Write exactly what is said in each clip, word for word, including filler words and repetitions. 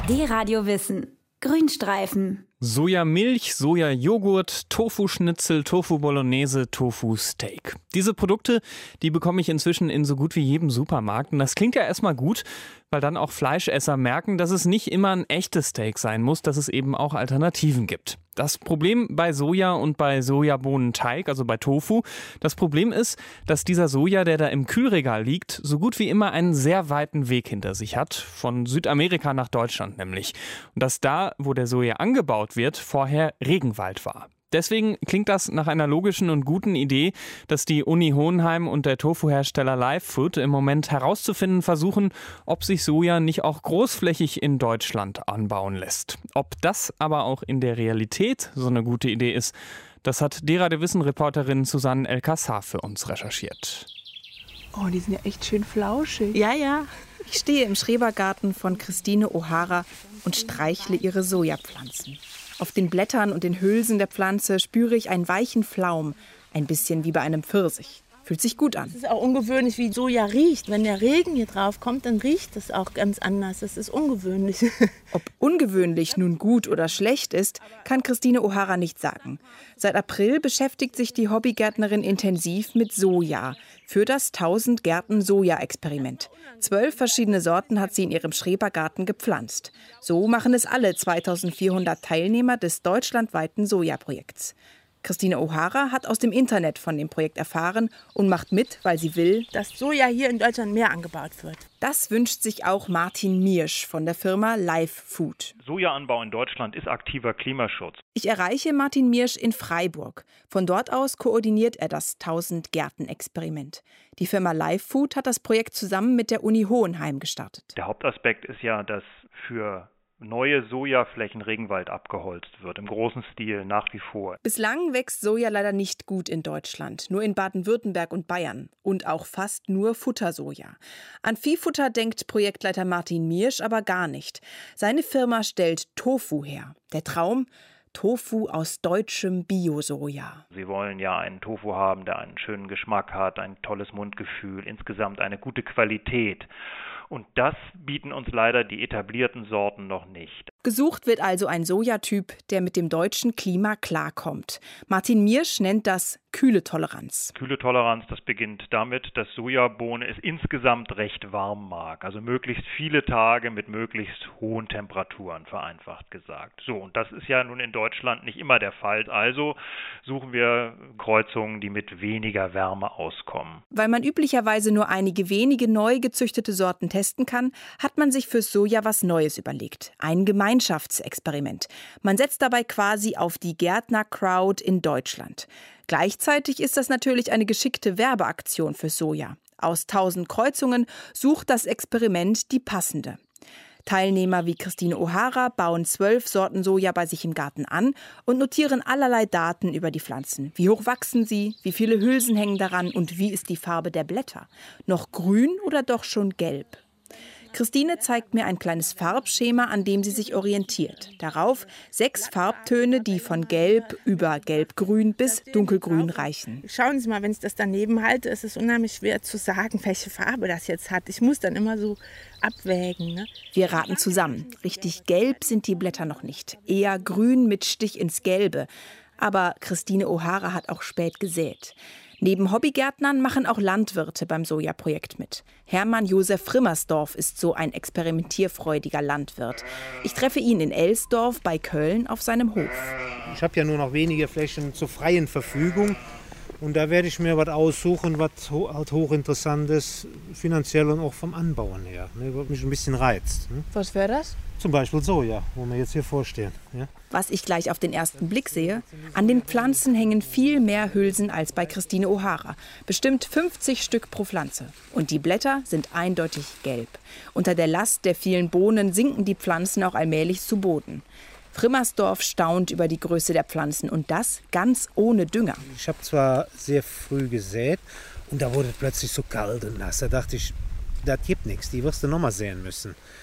D-Radio Wissen. Grünstreifen. Sojamilch, Sojajoghurt, Tofu-Schnitzel, Tofu-Bolognese, Tofu-Steak. Diese Produkte, die bekomme ich inzwischen in so gut wie jedem Supermarkt. Und das klingt ja erstmal gut, weil dann auch Fleischesser merken, dass es nicht immer ein echtes Steak sein muss, dass es eben auch Alternativen gibt. Das Problem bei Soja und bei Sojabohnenteig, also bei Tofu, das Problem ist, dass dieser Soja, der da im Kühlregal liegt, so gut wie immer einen sehr weiten Weg hinter sich hat, von Südamerika nach Deutschland nämlich. Und dass da, wo der Soja angebaut wird, vorher Regenwald war. Deswegen klingt das nach einer logischen und guten Idee, dass die Uni Hohenheim und der Tofu-Hersteller Live Food im Moment herauszufinden versuchen, ob sich Soja nicht auch großflächig in Deutschland anbauen lässt. Ob das aber auch in der Realität so eine gute Idee ist, das hat D-Radio Wissen-Reporterin Susanne El-Kassar für uns recherchiert. Oh, die sind ja echt schön flauschig. Ja, ja. Ich stehe im Schrebergarten von Christine O'Hara und streichle ihre Sojapflanzen. Auf den Blättern und den Hülsen der Pflanze spüre ich einen weichen Flaum, ein bisschen wie bei einem Pfirsich. Fühlt sich gut an. Es ist auch ungewöhnlich, wie Soja riecht. Wenn der Regen hier drauf kommt, dann riecht es auch ganz anders. Das ist ungewöhnlich. Ob ungewöhnlich nun gut oder schlecht ist, kann Christine O'Hara nicht sagen. Seit April beschäftigt sich die Hobbygärtnerin intensiv mit Soja für das tausend Gärten Soja-Experiment. Zwölf verschiedene Sorten hat sie in ihrem Schrebergarten gepflanzt. So machen es alle zweitausendvierhundert Teilnehmer des deutschlandweiten Sojaprojekts. Christine O'Hara hat aus dem Internet von dem Projekt erfahren und macht mit, weil sie will, dass Soja hier in Deutschland mehr angebaut wird. Das wünscht sich auch Martin Miersch von der Firma Live Food. Sojaanbau in Deutschland ist aktiver Klimaschutz. Ich erreiche Martin Miersch in Freiburg. Von dort aus koordiniert er das tausend Gärten Experiment. Die Firma Live Food hat das Projekt zusammen mit der Uni Hohenheim gestartet. Der Hauptaspekt ist ja, dass für neue Sojaflächen Regenwald abgeholzt wird, im großen Stil nach wie vor. Bislang wächst Soja leider nicht gut in Deutschland, nur in Baden-Württemberg und Bayern und auch fast nur Futtersoja. An Viehfutter denkt Projektleiter Martin Miersch aber gar nicht. Seine Firma stellt Tofu her. Der Traum? Tofu aus deutschem Bio-Soja. Sie wollen ja einen Tofu haben, der einen schönen Geschmack hat, ein tolles Mundgefühl, insgesamt eine gute Qualität. Und das bieten uns leider die etablierten Sorten noch nicht. Gesucht wird also ein Sojatyp, der mit dem deutschen Klima klarkommt. Martin Miersch nennt das Kühletoleranz. Kühletoleranz, das beginnt damit, dass Sojabohne es insgesamt recht warm mag. Also möglichst viele Tage mit möglichst hohen Temperaturen, vereinfacht gesagt. So, und das ist ja nun in Deutschland nicht immer der Fall. Also suchen wir Kreuzungen, die mit weniger Wärme auskommen. Weil man üblicherweise nur einige wenige neu gezüchtete Sorten testen kann, hat man sich fürs Soja was Neues überlegt. Ein Gemeinschaftsexperiment. Man setzt dabei quasi auf die Gärtner-Crowd in Deutschland. Gleichzeitig ist das natürlich eine geschickte Werbeaktion für Soja. Aus tausend Kreuzungen sucht das Experiment die passende. Teilnehmer wie Christine O'Hara bauen zwölf Sorten Soja bei sich im Garten an und notieren allerlei Daten über die Pflanzen. Wie hoch wachsen sie, wie viele Hülsen hängen daran und wie ist die Farbe der Blätter? Noch grün oder doch schon gelb? Christine zeigt mir ein kleines Farbschema, an dem sie sich orientiert. Darauf sechs Farbtöne, die von Gelb über Gelbgrün bis Dunkelgrün reichen. Schauen Sie mal, wenn ich das daneben halte, ist es unheimlich schwer zu sagen, welche Farbe das jetzt hat. Ich muss dann immer so abwägen. Ne? Wir raten zusammen. Richtig gelb sind die Blätter noch nicht. Eher grün mit Stich ins Gelbe. Aber Christine O'Hara hat auch spät gesät. Neben Hobbygärtnern machen auch Landwirte beim Sojaprojekt mit. Hermann Josef Frimmersdorf ist so ein experimentierfreudiger Landwirt. Ich treffe ihn in Elsdorf bei Köln auf seinem Hof. Ich habe ja nur noch wenige Flächen zur freien Verfügung. Und da werde ich mir was aussuchen, was halt hochinteressant ist, finanziell und auch vom Anbauen her, ne, was mich ein bisschen reizt. Ne. Was wäre das? Zum Beispiel Soja, wo wir jetzt hier vorstehen. Ja. Was ich gleich auf den ersten Blick sehe, an den Pflanzen hängen viel mehr Hülsen als bei Christine O'Hara. Bestimmt fünfzig Stück pro Pflanze. Und die Blätter sind eindeutig gelb. Unter der Last der vielen Bohnen sinken die Pflanzen auch allmählich zu Boden. Frimmersdorf staunt über die Größe der Pflanzen und das ganz ohne Dünger. Ich habe zwar sehr früh gesät und da wurde es plötzlich so kalt und nass. Da dachte ich, das gibt nichts, die wirst du nochmal säen müssen.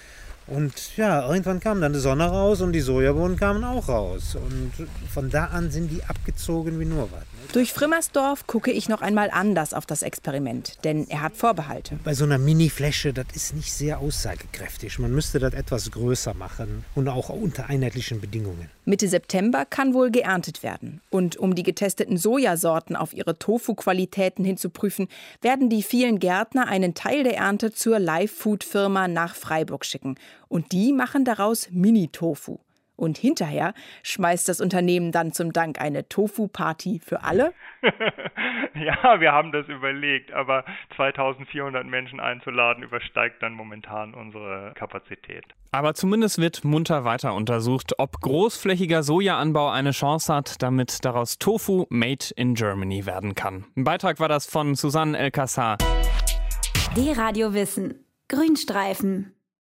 Und ja, irgendwann kam dann die Sonne raus und die Sojabohnen kamen auch raus. Und von da an sind die abgezogen wie nur was. Durch Frimmersdorf gucke ich noch einmal anders auf das Experiment, denn er hat Vorbehalte. Bei so einer Mini-Fläche, das ist nicht sehr aussagekräftig. Man müsste das etwas größer machen und auch unter einheitlichen Bedingungen. Mitte September kann wohl geerntet werden. Und um die getesteten Sojasorten auf ihre Tofu-Qualitäten hin zu prüfen, werden die vielen Gärtner einen Teil der Ernte zur Live-Food-Firma nach Freiburg schicken. Und die machen daraus Mini-Tofu. Und hinterher schmeißt das Unternehmen dann zum Dank eine Tofu-Party für alle? Ja, wir haben das überlegt, aber zweitausendvierhundert Menschen einzuladen, übersteigt dann momentan unsere Kapazität. Aber zumindest wird munter weiter untersucht, ob großflächiger Sojaanbau eine Chance hat, damit daraus Tofu made in Germany werden kann. Ein Beitrag war das von Susanne El-Kassar. D-Radio Wissen. Grünstreifen.